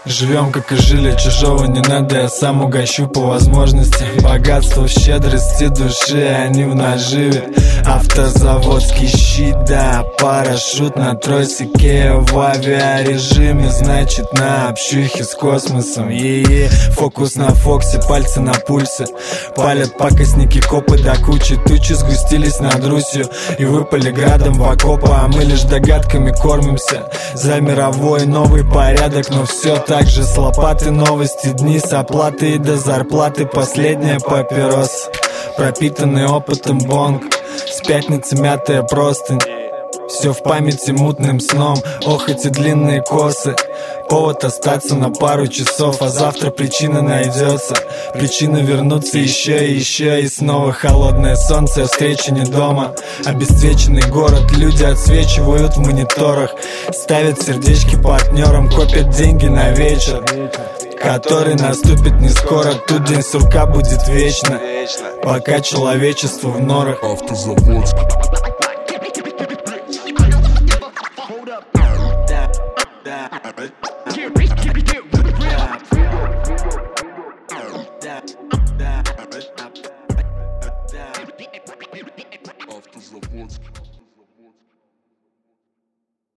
Живем как и жили, чужого не надо, я сам угощу по возможности. Богатство в щедрости души, они в наживе. Автозаводский щит, да, парашют на тросике. В авиарежиме, значит на общухе с космосом. Фокус на фоксе, пальцы на пульсе. Палят пакостники, копы до кучи. Тучи сгустились над Русью и выпали градом в окопы. А мы лишь догадками кормимся за мировой новый порядок. Но все так же с лопаты, новости, дни с оплаты и до зарплаты последняя папирос. Пропитанный опытом бонг, с пятницы мятая простынь. Все в памяти мутным сном, ох, эти длинные косы. Повод остаться на пару часов, а завтра причина найдется. Причина вернуться еще и еще. И снова холодное солнце, встреча не дома. Обесцвеченный город, люди отсвечивают в мониторах. Ставят сердечки партнерам, копят деньги на вечер, который наступит не скоро. Тут день сурка будет вечно, пока человечество в норах. Автозаводский.